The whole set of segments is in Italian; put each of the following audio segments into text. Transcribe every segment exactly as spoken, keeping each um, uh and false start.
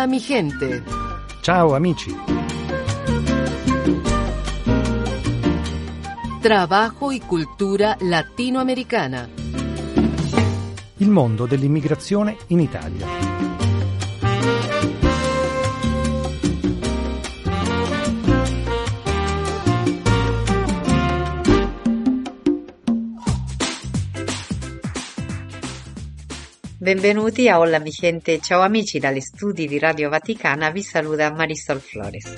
Hola mi gente. Ciao amici. Trabajo y cultura latinoamericana. Il mondo dell'immigrazione in Italia. Benvenuti a Hola mi gente, ciao amici, dagli studi di Radio Vaticana vi saluta Marisol Flores.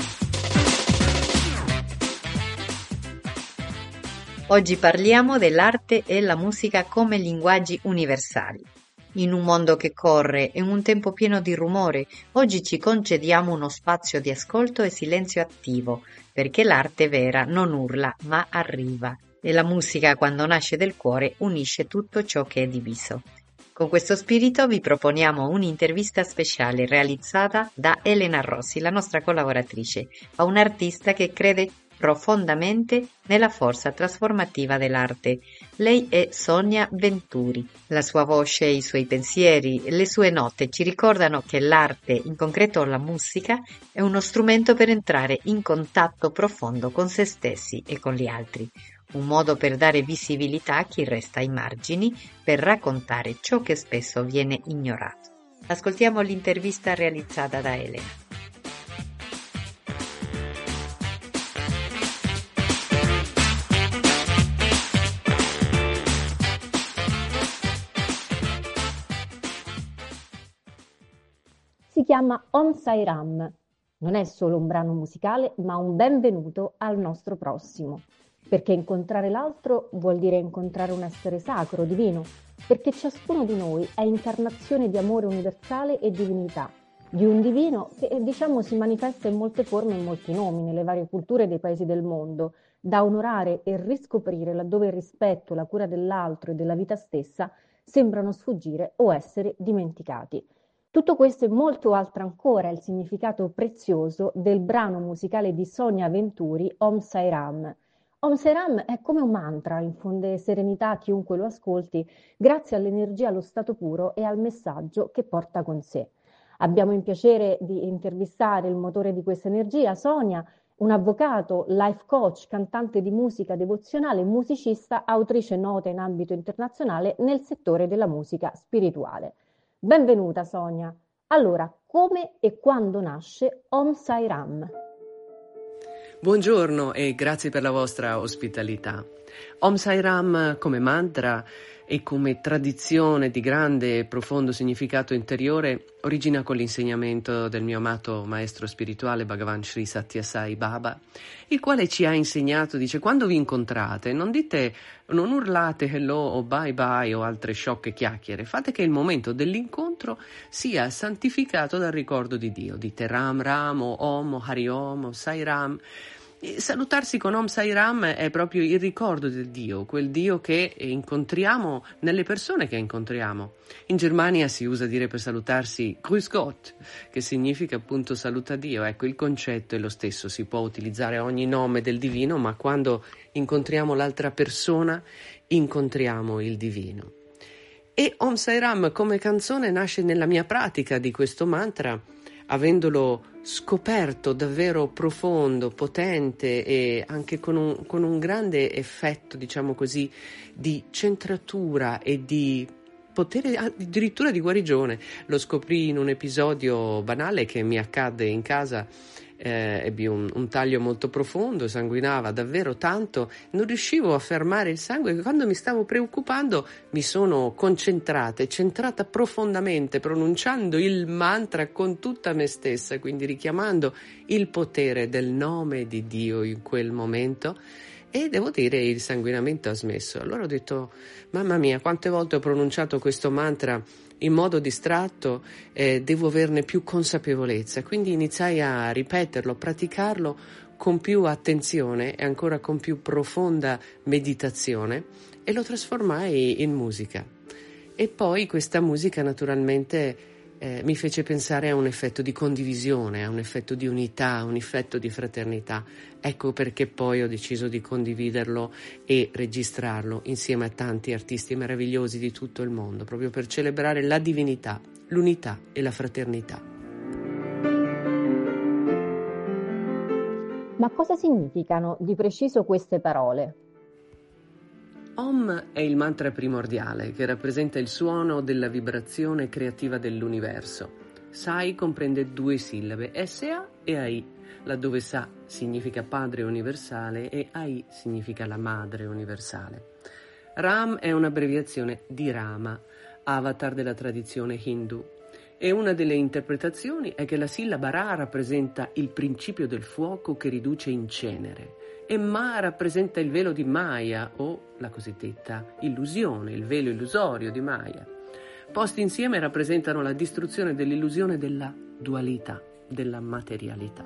Oggi parliamo dell'arte e la musica come linguaggi universali. In un mondo che corre e in un tempo pieno di rumore, oggi ci concediamo uno spazio di ascolto e silenzio attivo, perché l'arte vera non urla ma arriva e la musica, quando nasce del cuore, unisce tutto ciò che è diviso. Con questo spirito vi proponiamo un'intervista speciale realizzata da Elena Rossi, la nostra collaboratrice, a un artista che crede profondamente nella forza trasformativa dell'arte. Lei è Sonia Venturi. La sua voce, i suoi pensieri, le sue note ci ricordano che l'arte, in concreto la musica, è uno strumento per entrare in contatto profondo con se stessi e con gli altri. Un modo per dare visibilità a chi resta ai margini, per raccontare ciò che spesso viene ignorato. Ascoltiamo l'intervista realizzata da Elena. Si chiama Om Sai Ram. Non è solo un brano musicale, ma un benvenuto al nostro prossimo. Perché incontrare l'altro vuol dire incontrare un essere sacro, divino, perché ciascuno di noi è incarnazione di amore universale e divinità, di un divino che diciamo si manifesta in molte forme e in molti nomi nelle varie culture dei paesi del mondo, da onorare e riscoprire laddove il rispetto, la cura dell'altro e della vita stessa sembrano sfuggire o essere dimenticati. Tutto questo e molto altro ancora è il significato prezioso del brano musicale di Sonia Venturi, Om Sai Ram. Om Sai Ram è come un mantra, infonde serenità a chiunque lo ascolti, grazie all'energia, allo stato puro e al messaggio che porta con sé. Abbiamo il piacere di intervistare il motore di questa energia, Sonia, un avvocato, life coach, cantante di musica devozionale, musicista, autrice nota in ambito internazionale nel settore della musica spirituale. Benvenuta Sonia. Allora, come e quando nasce Om Sai Ram? Buongiorno e grazie per la vostra ospitalità. Om Sai Ram come mantra e come tradizione di grande e profondo significato interiore origina con l'insegnamento del mio amato maestro spirituale Bhagavan Sri Sathya Sai Baba, il quale ci ha insegnato, dice: quando vi incontrate non dite, non urlate hello o bye bye o altre sciocche chiacchiere, fate che il momento dell'incontro sia santificato dal ricordo di Dio. Dite Ram Ram o Om o Hari Om o Sai Ram. E salutarsi con Om Sai Ram è proprio il ricordo del Dio, quel Dio che incontriamo nelle persone che incontriamo. In Germania si usa dire per salutarsi Grüß Gott, che significa appunto saluta Dio. Ecco, il concetto è lo stesso, si può utilizzare ogni nome del divino, ma quando incontriamo l'altra persona incontriamo il divino. E Om Sai Ram come canzone nasce nella mia pratica di questo mantra, avendolo scoperto davvero profondo, potente e anche con un, con un grande effetto, diciamo così, di centratura e di potere, addirittura di guarigione. Lo scoprì in un episodio banale che mi accadde in casa. Eh, ebbi un, un taglio molto profondo, sanguinava davvero tanto, non riuscivo a fermare il sangue. Quando mi stavo preoccupando mi sono concentrata e centrata profondamente, pronunciando il mantra con tutta me stessa, quindi richiamando il potere del nome di Dio in quel momento, e devo dire il sanguinamento ha smesso. Allora ho detto: mamma mia, quante volte ho pronunciato questo mantra in modo distratto, eh, devo averne più consapevolezza. Quindi iniziai a ripeterlo, a praticarlo con più attenzione e ancora con più profonda meditazione, e lo trasformai in musica. E poi questa musica naturalmente eh, mi fece pensare a un effetto di condivisione, a un effetto di unità, a un effetto di fraternità. Ecco perché poi ho deciso di condividerlo e registrarlo insieme a tanti artisti meravigliosi di tutto il mondo, proprio per celebrare la divinità, l'unità e la fraternità. Ma cosa significano di preciso queste parole? Om è il mantra primordiale che rappresenta il suono della vibrazione creativa dell'universo. Sai comprende due sillabe, Sa e Ai, laddove Sa significa padre universale e Ai significa la madre universale. Ram è un'abbreviazione di Rama, avatar della tradizione hindu, e una delle interpretazioni è che la sillaba Ra rappresenta il principio del fuoco che riduce in cenere e Ma rappresenta il velo di Maya o la cosiddetta illusione, il velo illusorio di Maya. Posti insieme rappresentano la distruzione dell'illusione della dualità, della materialità.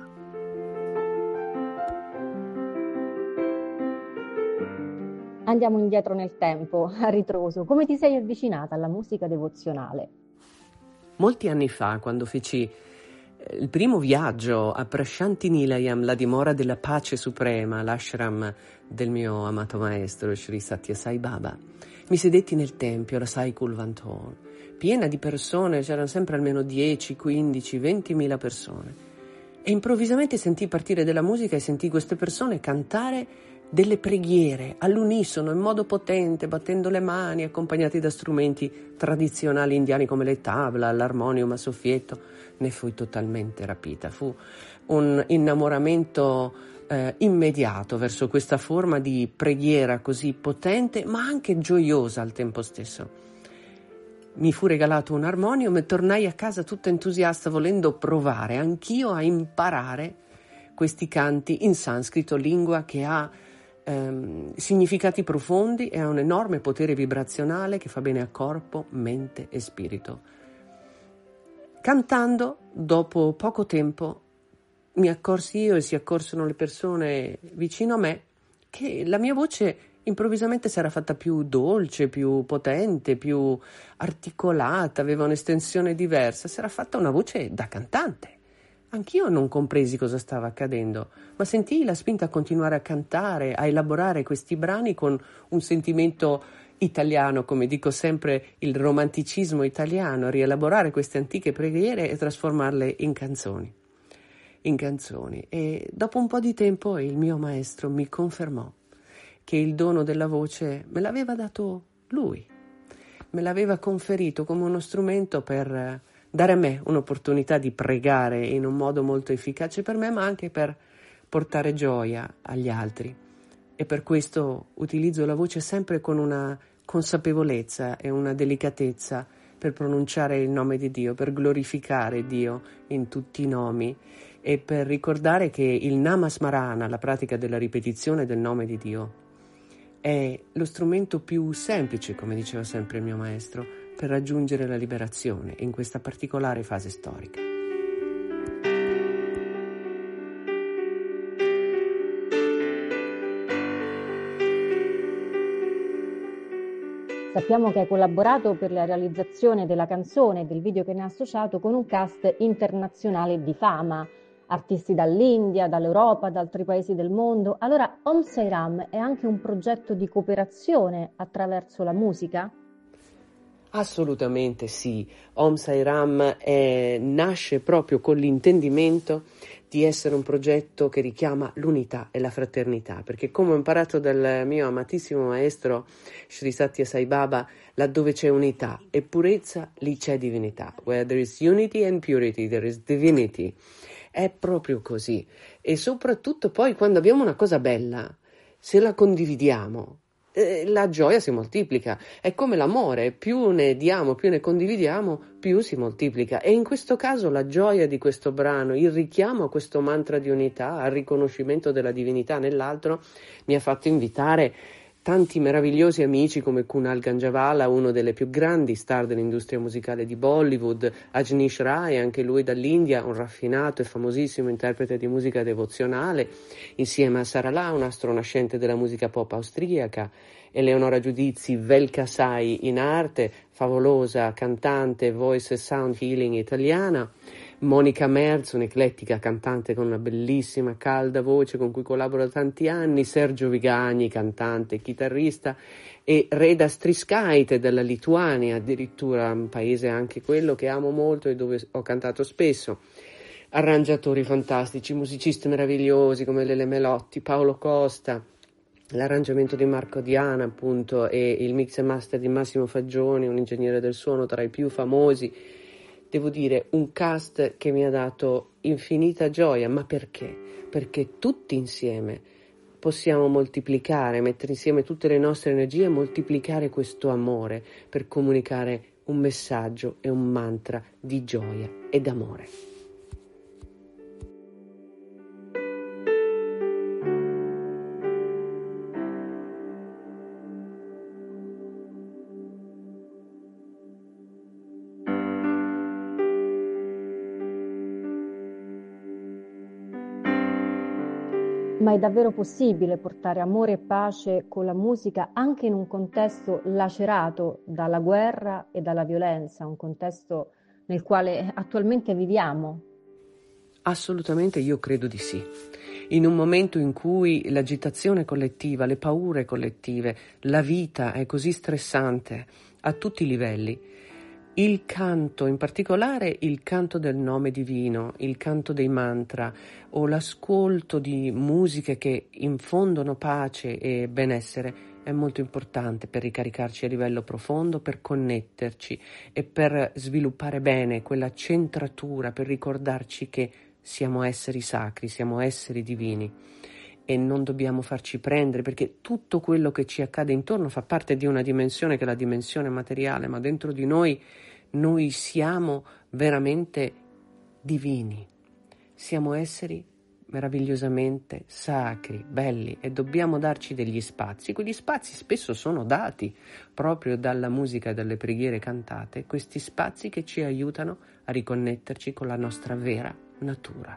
Andiamo indietro nel tempo, a ritroso. Come ti sei avvicinata alla musica devozionale? Molti anni fa, quando feci il primo viaggio a Prashanti Nilayam, la dimora della pace suprema, l'ashram del mio amato maestro Sri Sathya Sai Baba, mi sedetti nel tempio, la Sai Kulwant Hall, piena di persone, c'erano sempre almeno dieci, quindici, ventimila persone. E improvvisamente sentii partire della musica e sentii queste persone cantare delle preghiere all'unisono, in modo potente, battendo le mani, accompagnati da strumenti tradizionali indiani come le tabla, l'armonium a soffietto. Ne fui totalmente rapita. Fu un innamoramento eh, immediato verso questa forma di preghiera così potente, ma anche gioiosa al tempo stesso. Mi fu regalato un armonium e tornai a casa tutta entusiasta, volendo provare anch'io a imparare questi canti in sanscrito, lingua che ha ehm, significati profondi e ha un enorme potere vibrazionale che fa bene a corpo, mente e spirito. Cantando, dopo poco tempo, mi accorsi io e si accorsero le persone vicino a me che la mia voce improvvisamente si era fatta più dolce, più potente, più articolata, aveva un'estensione diversa, si era fatta una voce da cantante. Anch'io non compresi cosa stava accadendo, ma sentii la spinta a continuare a cantare, a elaborare questi brani con un sentimento italiano, come dico sempre, il romanticismo italiano, a rielaborare queste antiche preghiere e trasformarle in canzoni. In canzoni. E dopo un po' di tempo il mio maestro mi confermò che il dono della voce me l'aveva dato lui, me l'aveva conferito come uno strumento per dare a me un'opportunità di pregare in un modo molto efficace per me, ma anche per portare gioia agli altri. E per questo utilizzo la voce sempre con una consapevolezza e una delicatezza per pronunciare il nome di Dio, per glorificare Dio in tutti i nomi e per ricordare che il Namasmarana, la pratica della ripetizione del nome di Dio, è lo strumento più semplice, come diceva sempre il mio maestro, per raggiungere la liberazione in questa particolare fase storica. Sappiamo che hai collaborato per la realizzazione della canzone e del video che ne ha associato con un cast internazionale di fama, artisti dall'India, dall'Europa, da altri paesi del mondo. Allora, Om Sai Ram è anche un progetto di cooperazione attraverso la musica? Assolutamente sì. Om Sai Ram è, nasce proprio con l'intendimento di essere un progetto che richiama l'unità e la fraternità, perché come ho imparato dal mio amatissimo maestro Sri Sathya Sai Baba, laddove c'è unità e purezza, lì c'è divinità. Where there is unity and purity, there is divinity. È proprio così. E soprattutto poi quando abbiamo una cosa bella, se la condividiamo, eh, la gioia si moltiplica. È come l'amore, più ne diamo, più ne condividiamo, più si moltiplica. E in questo caso la gioia di questo brano, il richiamo a questo mantra di unità, al riconoscimento della divinità nell'altro, mi ha fatto invitare tanti meravigliosi amici come Kunal Ganjavala, uno delle più grandi star dell'industria musicale di Bollywood, Ajnish Rai, anche lui dall'India, un raffinato e famosissimo interprete di musica devozionale, insieme a Sarala, un astro nascente della musica pop austriaca, Eleonora Giudizi, Velka Sai in arte, favolosa cantante, voice e sound healing italiana, Monica Merz, un'eclettica cantante con una bellissima, calda voce con cui collaboro da tanti anni, Sergio Vigagni, cantante e chitarrista, e Reda Striskaite dalla Lituania, addirittura un paese anche quello che amo molto e dove ho cantato spesso. arrangiatori fantastici, musicisti meravigliosi come Lele Melotti, Paolo Costa, l'arrangiamento di Marco Diana appunto e il mix e master di Massimo Faggioni, un ingegnere del suono tra i più famosi. Devo dire, un cast che mi ha dato infinita gioia, ma perché? Perché tutti insieme possiamo moltiplicare, mettere insieme tutte le nostre energie e moltiplicare questo amore per comunicare un messaggio e un mantra di gioia e d'amore. Ma è davvero possibile portare amore e pace con la musica anche in un contesto lacerato dalla guerra e dalla violenza, un contesto nel quale attualmente viviamo? Assolutamente, io credo di sì. In un momento in cui l'agitazione collettiva, le paure collettive, la vita è così stressante a tutti i livelli, il canto, in particolare il canto del nome divino, il canto dei mantra o l'ascolto di musiche che infondono pace e benessere è molto importante per ricaricarci a livello profondo, per connetterci e per sviluppare bene quella centratura, per ricordarci che siamo esseri sacri, siamo esseri divini e non dobbiamo farci prendere, perché tutto quello che ci accade intorno fa parte di una dimensione che è la dimensione materiale, ma dentro di noi noi siamo veramente divini, siamo esseri meravigliosamente sacri, belli e dobbiamo darci degli spazi. Quegli spazi spesso sono dati proprio dalla musica e dalle preghiere cantate, questi spazi che ci aiutano a riconnetterci con la nostra vera natura.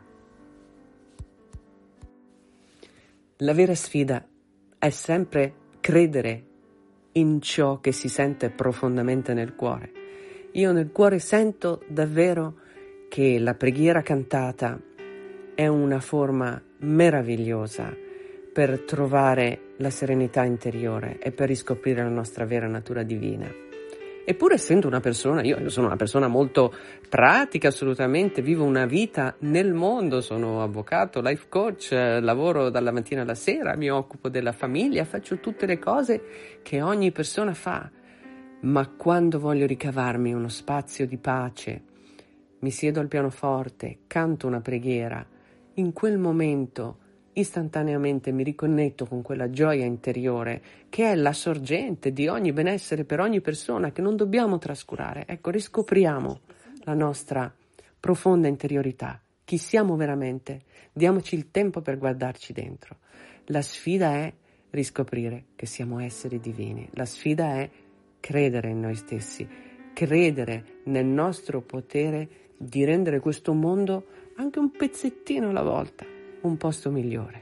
La vera sfida è sempre credere in ciò che si sente profondamente nel cuore. Io nel cuore sento davvero che la preghiera cantata è una forma meravigliosa per trovare la serenità interiore e per riscoprire la nostra vera natura divina. Eppure essendo una persona, io, io sono una persona molto pratica assolutamente, vivo una vita nel mondo, sono avvocato, life coach, eh, lavoro dalla mattina alla sera, mi occupo della famiglia, faccio tutte le cose che ogni persona fa, ma quando voglio ricavarmi uno spazio di pace, mi siedo al pianoforte, canto una preghiera, in quel momento istantaneamente mi riconnetto con quella gioia interiore che è la sorgente di ogni benessere per ogni persona che non dobbiamo trascurare. Ecco, riscopriamo la nostra profonda interiorità, chi siamo veramente, diamoci il tempo per guardarci dentro. La sfida è riscoprire che siamo esseri divini, la sfida è credere in noi stessi, credere nel nostro potere di rendere questo mondo anche un pezzettino alla volta un posto migliore.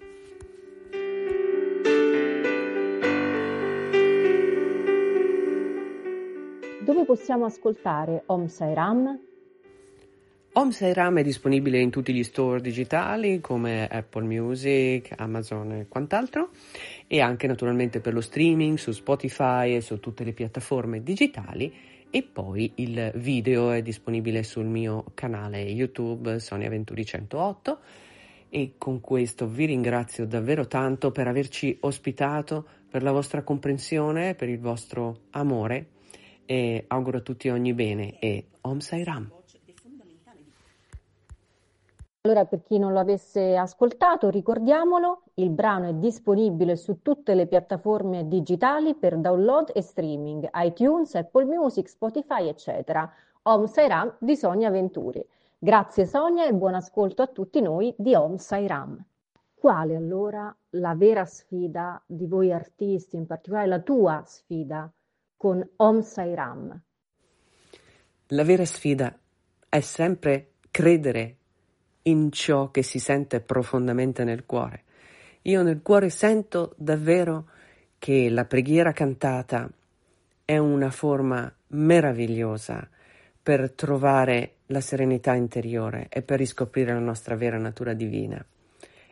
Dove possiamo ascoltare Om Sai Ram? Om Sai Ram è disponibile in tutti gli store digitali come Apple Music, Amazon e quant'altro, e anche naturalmente per lo streaming su Spotify e su tutte le piattaforme digitali, e poi il video è disponibile sul mio canale YouTube Sonia Venturi centootto. E con questo vi ringrazio davvero tanto per averci ospitato, per la vostra comprensione, per il vostro amore, e auguro a tutti ogni bene e Om Sai Ram. Allora, per chi non lo avesse ascoltato, ricordiamolo, il brano è disponibile su tutte le piattaforme digitali per download e streaming, iTunes, Apple Music, Spotify, eccetera. Om Sai Ram di Sonia Venturi. Grazie Sonia e buon ascolto a tutti noi di Om Sai Ram. Quale allora la vera sfida di voi artisti, in particolare la tua sfida con Om Sai Ram? La vera sfida è sempre credere in ciò che si sente profondamente nel cuore. Io nel cuore sento davvero che la preghiera cantata è una forma meravigliosa per trovare la serenità interiore e per riscoprire la nostra vera natura divina.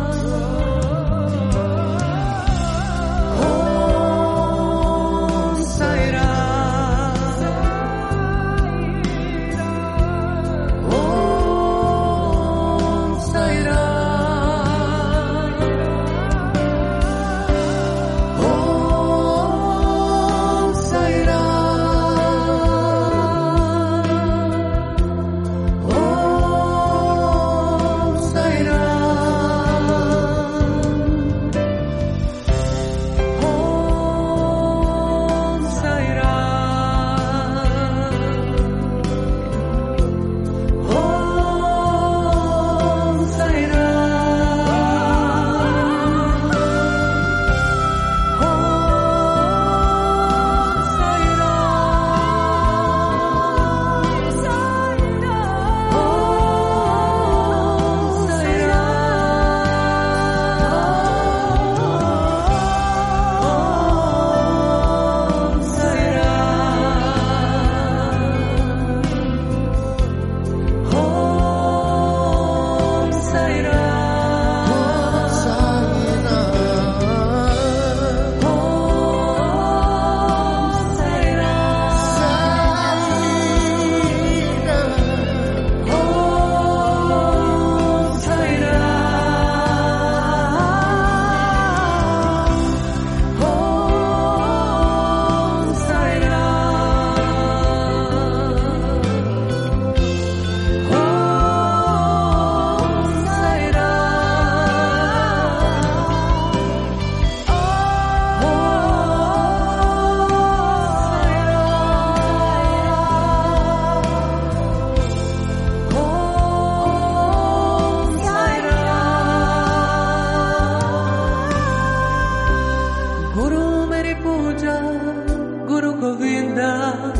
पूजा गुरु गोविंदा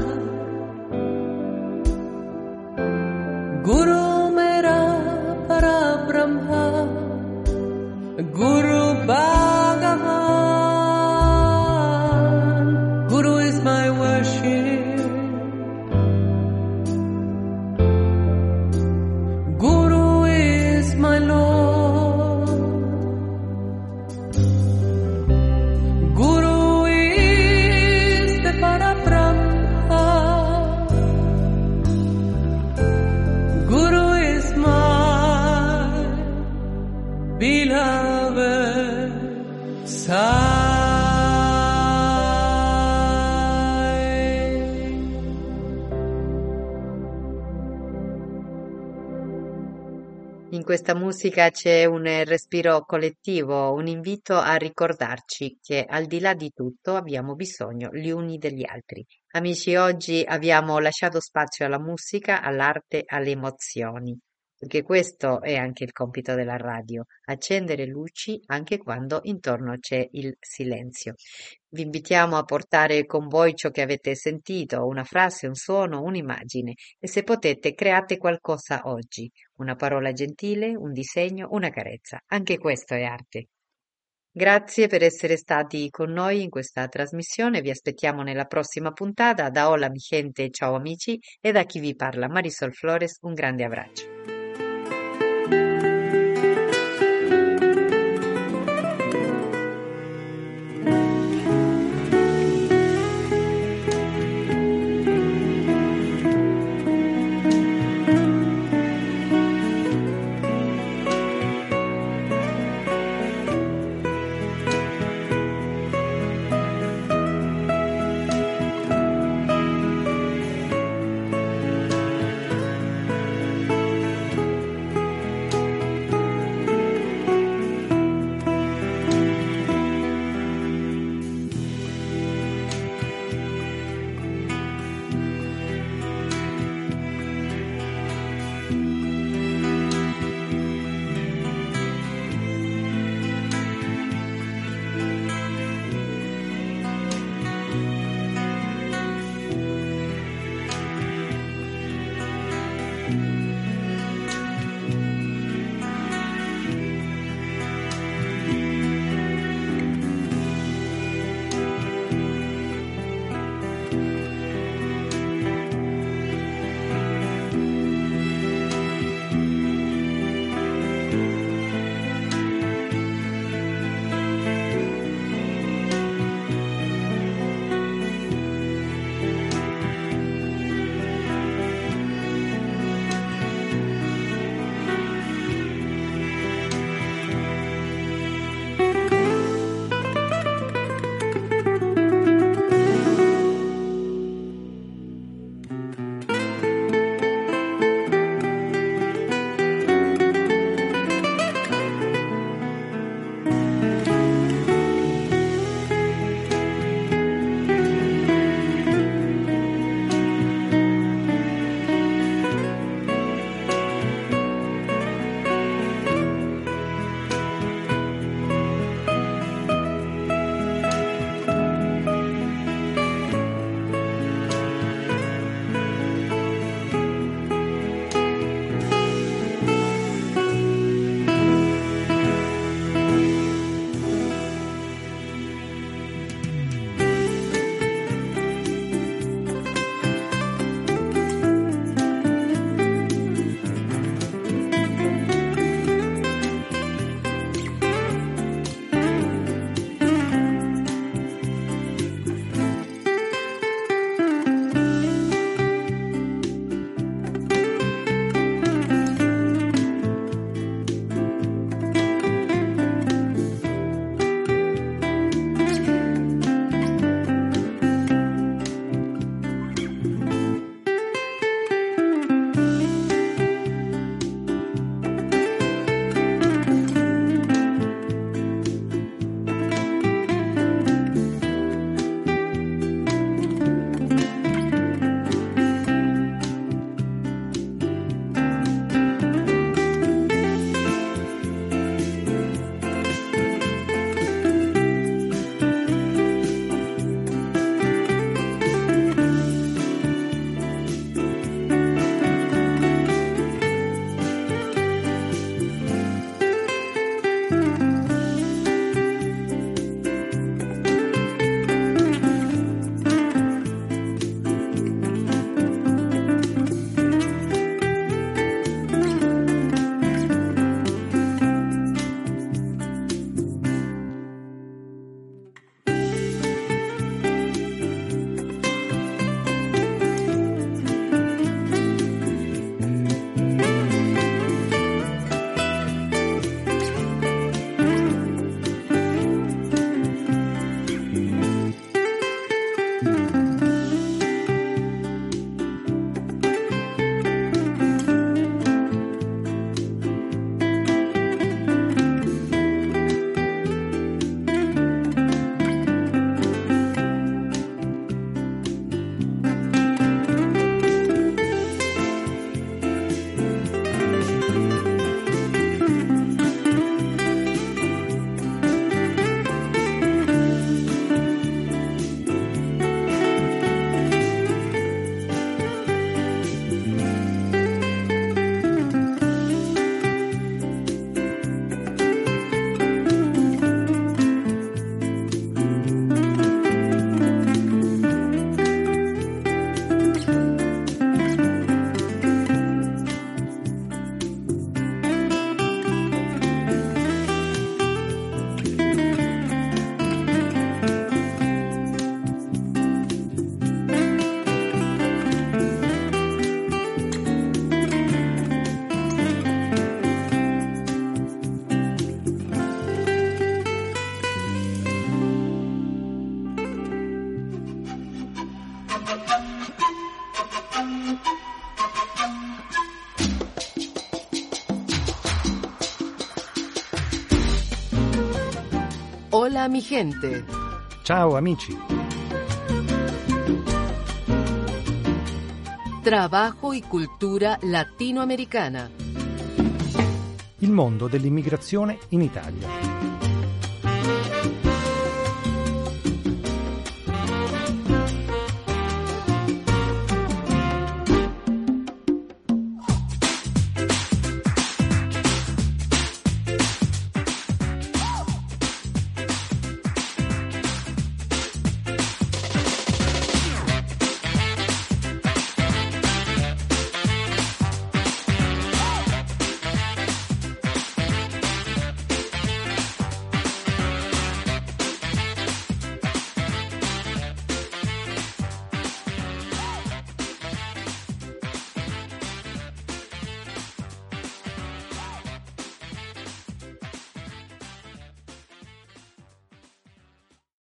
गुरु मेरा परा ब्रह्मा गुरु भगवान Guru is my worship Guru is my Lord Guru is the Parabrahma Guru is my beloved Sai In questa musica c'è un respiro collettivo, un invito a ricordarci che al di là di tutto abbiamo bisogno gli uni degli altri. Amici, oggi abbiamo lasciato spazio alla musica, all'arte, alle emozioni, perché questo è anche il compito della radio, accendere luci anche quando intorno c'è il silenzio. Vi invitiamo a portare con voi ciò che avete sentito, una frase, un suono, un'immagine, e se potete create qualcosa oggi, una parola gentile, un disegno, una carezza. Anche questo è arte. Grazie per essere stati con noi in questa trasmissione, vi aspettiamo nella prossima puntata. Da Hola mi gente, ciao amici, e da chi vi parla Marisol Flores, un grande abbraccio. Hola mi gente. Ciao amici. Trabajo y cultura latinoamericana. Il mondo dell'immigrazione in Italia.